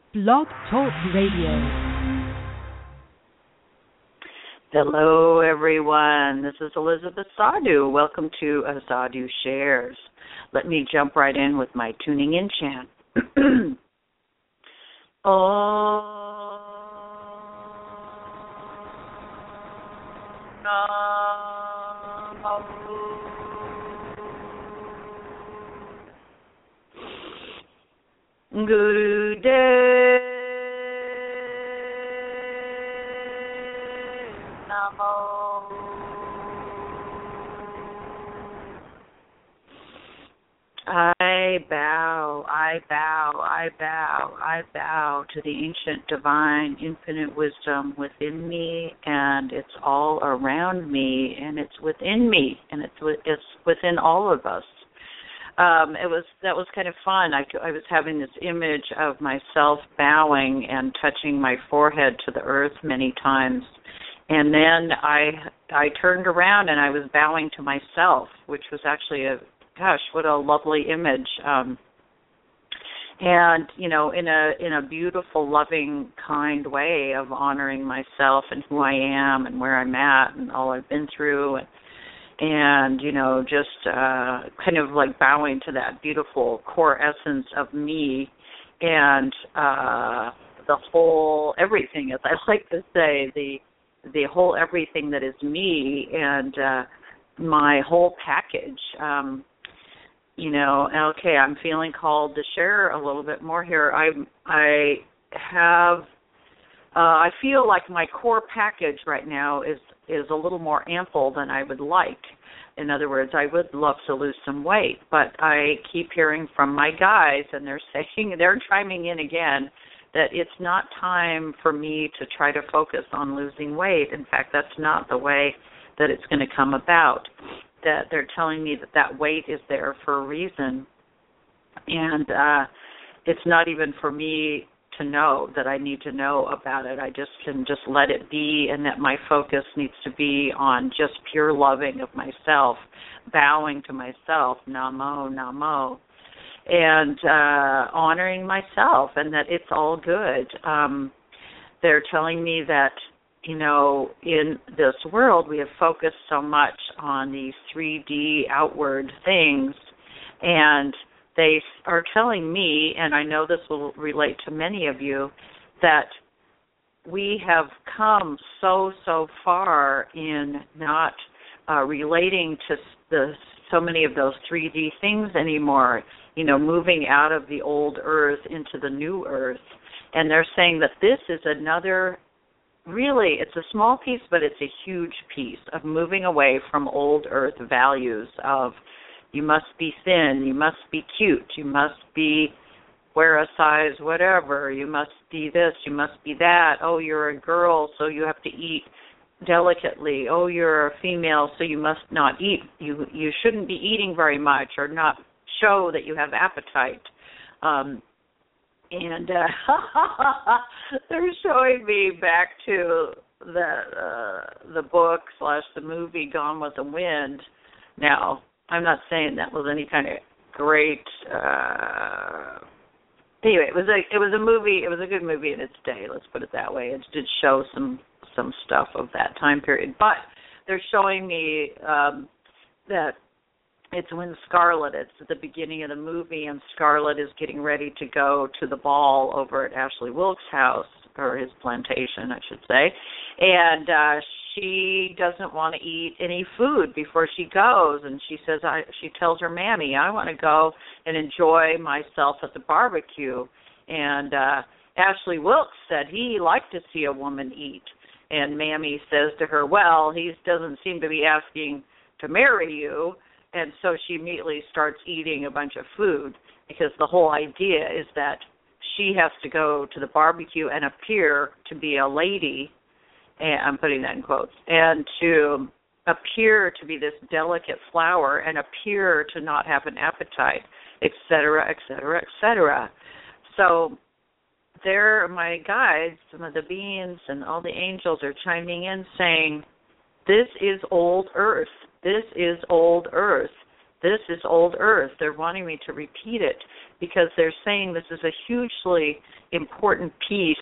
Blog Talk Radio. Hello, everyone. This is Elizabeth Sadhu. Welcome to Sadhu Shares. Let me jump right in with my tuning in chant. Om Namo Gurudev Namo. I bow to the ancient, divine, infinite wisdom within me, and it's all around me, and it's within me, and it's within all of us. That was kind of fun. I was having this image of myself bowing and touching my forehead to the earth many times, and then I turned around and I was bowing to myself, which was actually what a lovely image. And in a beautiful, loving, kind way of honoring myself and who I am and where I'm at and all I've been through, and just kind of like bowing to that beautiful core essence of me and the whole everything, as I like to say, the whole everything that is me and my whole package. Okay, I'm feeling called to share a little bit more here. I feel like my core package right now is a little more ample than I would like. In other words, I would love to lose some weight, but I keep hearing from my guys, and they're chiming in again, that it's not time for me to try to focus on losing weight. In fact, that's not the way that it's going to come about. That they're telling me that weight is there for a reason, and it's not even for me to know that I need to know about it. I can just let it be, and that my focus needs to be on just pure loving of myself, bowing to myself, Namo, Namo, and honoring myself, and that it's all good. They're telling me that in this world, we have focused so much on these 3D outward things, and they are telling me, and I know this will relate to many of you, that we have come so far in not relating to so many of those 3D things anymore, moving out of the old earth into the new earth. And they're saying that this is another, really, it's a small piece, but it's a huge piece of moving away from old earth values of you must be thin, you must be cute, you must wear a size whatever, you must be this, you must be that. Oh, you're a girl, so you have to eat delicately. Oh, you're a female, so you must not eat. You shouldn't be eating very much or not show that you have appetite. And they're showing me back to the book / the movie Gone with the Wind. Now, I'm not saying that was any kind of great. Anyway, it was a movie. It was a good movie in its day. Let's put it that way. It did show some stuff of that time period, but they're showing me that it's when Scarlett, it's at the beginning of the movie, and Scarlett is getting ready to go to the ball over at Ashley Wilkes' house, or his plantation, I should say, and she doesn't want to eat any food before she goes, and she tells her mammy, I want to go and enjoy myself at the barbecue, and Ashley Wilkes said he liked to see a woman eat, and mammy says to her, well, he doesn't seem to be asking to marry you. And so she immediately starts eating a bunch of food, because the whole idea is that she has to go to the barbecue and appear to be a lady, and I'm putting that in quotes, and to appear to be this delicate flower and appear to not have an appetite, et cetera, et cetera, et cetera. So there, my guides, some of the beings and all the angels are chiming in saying, this is old earth. This is old earth. this is old earth. They're wanting me to repeat it because they're saying this is a hugely important piece,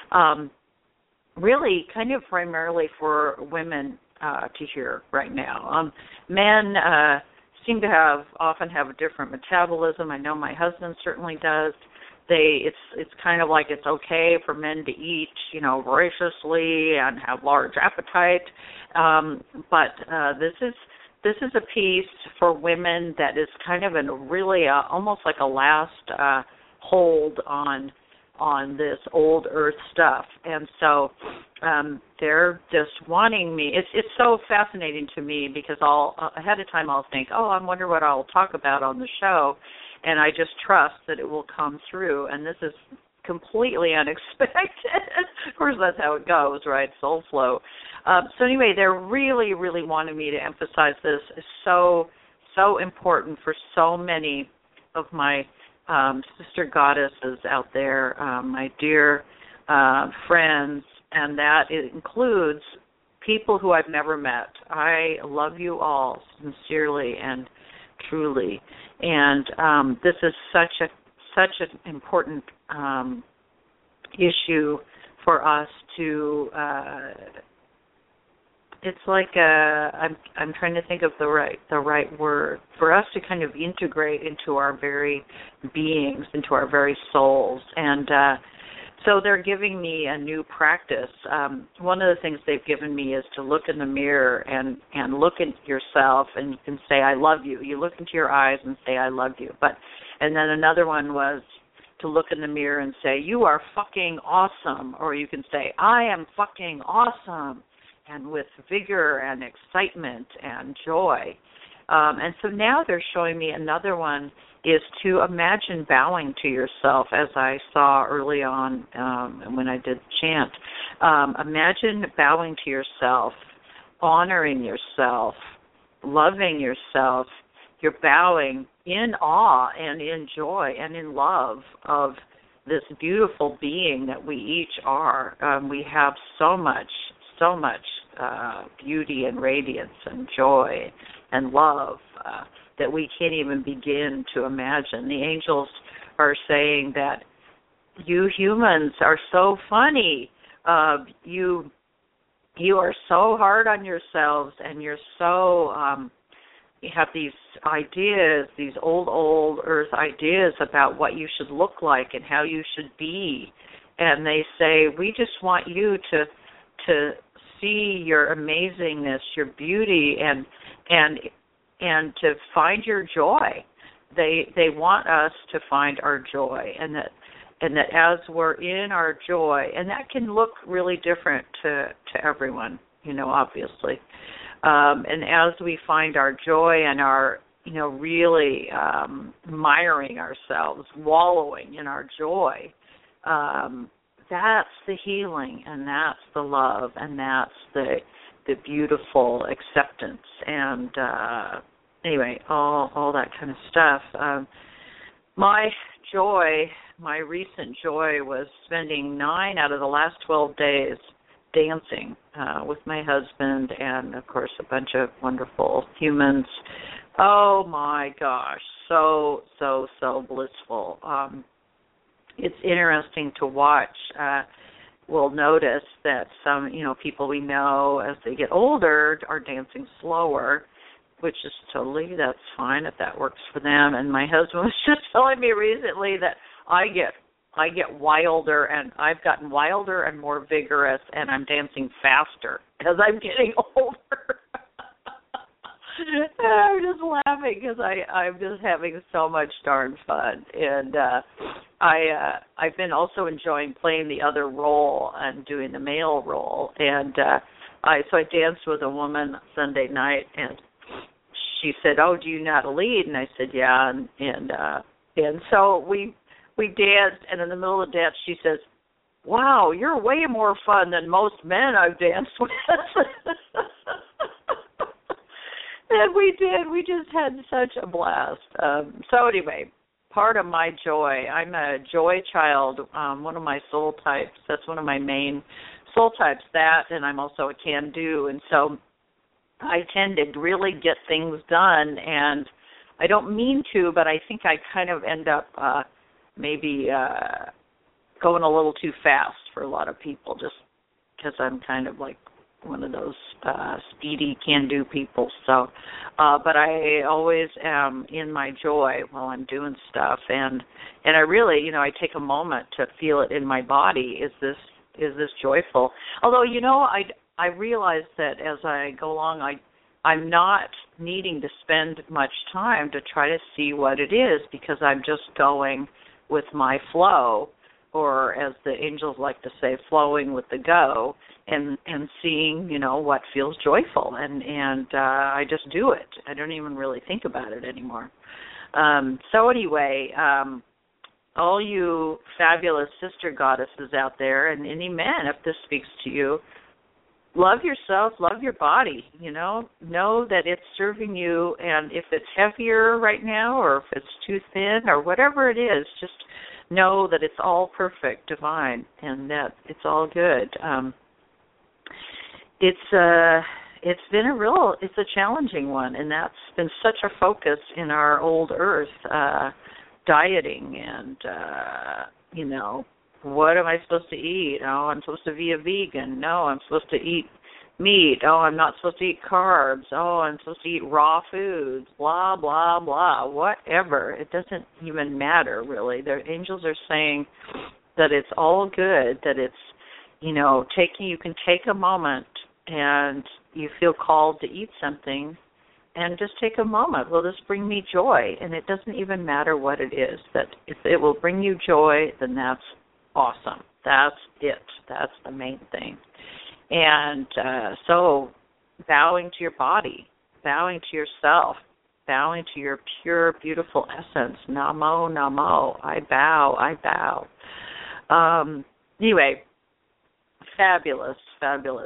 really kind of primarily for women to hear right now. Men seem to often have a different metabolism. I know my husband certainly does. It's kind of like it's okay for men to eat, voraciously and have large appetite, but this is a piece for women that is kind of really almost like a last hold on this old earth stuff, and so they're just wanting me. It's so fascinating to me because ahead of time I'll think, I wonder what I'll talk about on the show. And I just trust that it will come through. And this is completely unexpected. Of course, that's how it goes, right? Soul flow. So anyway, they're really, really wanting me to emphasize this. Is so important for so many of my sister goddesses out there, my dear friends, and that it includes people who I've never met. I love you all sincerely and truly, and this is such an important issue for us to. It's like I'm trying to think of the right word for us to kind of integrate into our very beings, into our very souls, and so they're giving me a new practice. One of the things they've given me is to look in the mirror and look at yourself, and you can say, I love you. You look into your eyes and say, I love you. And then another one was to look in the mirror and say, you are fucking awesome. Or you can say, I am fucking awesome, and with vigor and excitement and joy. And so now they're showing me another one is to imagine bowing to yourself, as I saw early on when I did chant. Imagine bowing to yourself, honoring yourself, loving yourself. You're bowing in awe and in joy and in love of this beautiful being that we each are. We have so much beauty and radiance and joy and love that we can't even begin to imagine. The angels are saying that you humans are so funny. You are so hard on yourselves, and you're so you have these ideas, these old earth ideas about what you should look like and how you should be. And they say, we just want you to see your amazingness, your beauty, and to find your joy. They want us to find our joy, and that as we're in our joy, and that can look really different to everyone, obviously. And as we find our joy and our, really miring ourselves, wallowing in our joy, that's the healing, and that's the love, and that's the beautiful acceptance, and anyway, all that kind of stuff. My recent joy was spending 9 out of the last 12 days dancing with my husband and, of course, a bunch of wonderful humans. Oh, my gosh, so blissful. It's interesting to watch. We'll notice that some, people we know as they get older are dancing slower, which is that's fine if that works for them. And my husband was just telling me recently that I get wilder, and I've gotten wilder and more vigorous, and I'm dancing faster as I'm getting older. I'm just laughing because I'm just having so much darn fun, and I've been also enjoying playing the other role and doing the male role, and I danced with a woman Sunday night, and she said, "Oh, do you know how to lead?" And I said, "Yeah," and so we danced, and in the middle of the dance, she says, "Wow, you're way more fun than most men I've danced with." And we did. We just had such a blast. So anyway, part of my joy, I'm a joy child, one of my soul types. That's one of my main soul types, that, and I'm also a can-do. And so I tend to really get things done, and I don't mean to, but I think I kind of end up maybe going a little too fast for a lot of people, just because I'm kind of like one of those speedy can-do people. So, but I always am in my joy while I'm doing stuff, and I really, I take a moment to feel it in my body. Is this joyful? Although, I realize that as I go along, I'm not needing to spend much time to try to see what it is, because I'm just going with my flow, or as the angels like to say, flowing with the go, and seeing, what feels joyful, and I just do it. I don't even really think about it anymore. So anyway, all you fabulous sister goddesses out there, and any men, if this speaks to you, love yourself, love your body, know that it's serving you, and if it's heavier right now, or if it's too thin, or whatever it is, just know that it's all perfect, divine, and that it's all good. It's been it's a challenging one, and that's been such a focus in our old earth, dieting and, what am I supposed to eat? Oh, I'm supposed to be a vegan. No, I'm supposed to eat meat. Oh, I'm not supposed to eat carbs. Oh, I'm supposed to eat raw foods. Blah, blah, blah. Whatever. It doesn't even matter, really. The angels are saying that it's all good, that it's, you can take a moment and you feel called to eat something, and just take a moment. Will this bring me joy? And it doesn't even matter what it is. That if it will bring you joy, then that's awesome. That's it. That's the main thing. And so bowing to your body, bowing to yourself, bowing to your pure, beautiful essence. Namo, namo. I bow, I bow. Anyway, fabulous, fabulous.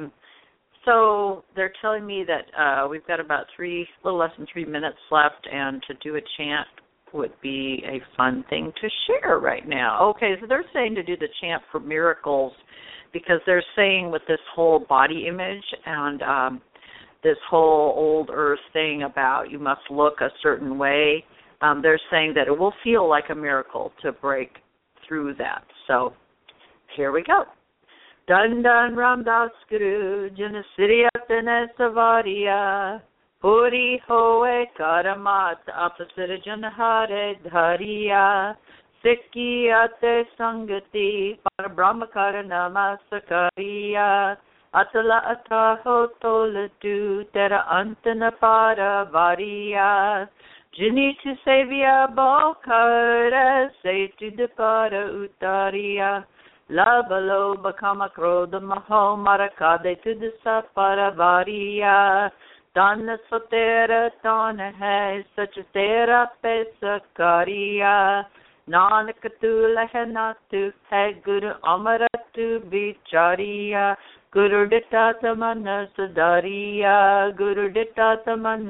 So they're telling me that we've got about a little less than 3 minutes left, and to do a chant would be a fun thing to share right now. Okay, so they're saying to do the chant for miracles, because they're saying with this whole body image and this whole old earth thing about you must look a certain way, they're saying that it will feel like a miracle to break through that. So here we go. Dandan Ramdas Guru Janasiriya Savariya Puri Hoe Karamat Apasira Janahare Dhariya Sikkiyate Sangati Parabrahmakara Namasakariya Atala Ataho Tolatu Tera Antana Para Variya Jinitu Sevya Bokara Setu Para Utariya Labalo Bakama Kroda Maho Marakade Tudisa Paravariya Dana Sotera Dana Hai Such a Tera Pesakariya Nanakatula Henatu Hai Guru Amaratu Bichariya Guru Dittata Manasadariya Guru Dittata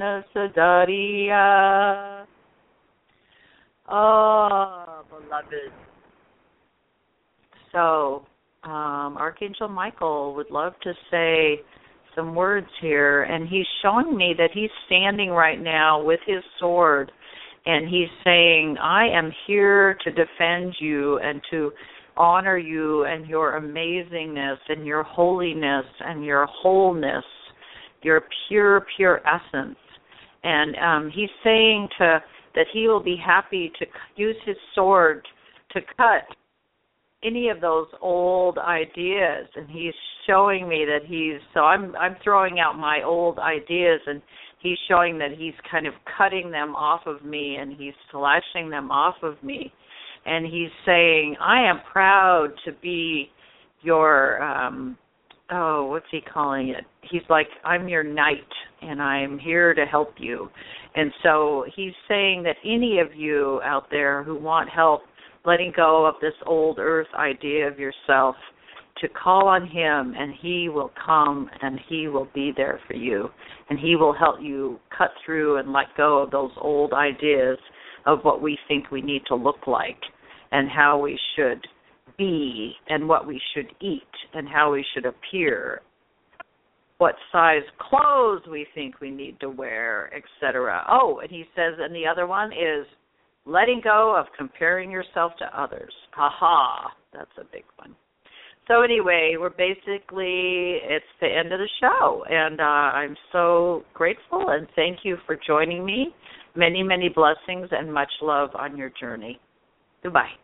Manasadariya. Oh, beloved. So, Archangel Michael would love to say some words here, and he's showing me that he's standing right now with his sword, and he's saying, I am here to defend you and to honor you and your amazingness and your holiness and your wholeness, your pure, pure essence. And he's saying that he will be happy to use his sword to cut any of those old ideas, and he's showing me that I'm throwing out my old ideas, and he's showing that he's kind of cutting them off of me, and he's slashing them off of me, and he's saying, I am proud to be your, what's he calling it? He's like, I'm your knight, and I'm here to help you. And so he's saying that any of you out there who want help letting go of this old earth idea of yourself, to call on him, and he will come and he will be there for you, and he will help you cut through and let go of those old ideas of what we think we need to look like and how we should be and what we should eat and how we should appear. what size clothes we think we need to wear, etc. Oh, and he says, and the other one is letting go of comparing yourself to others. Ha, that's a big one. So anyway, it's the end of the show, and I'm so grateful, and thank you for joining me. Many, many blessings and much love on your journey. Goodbye.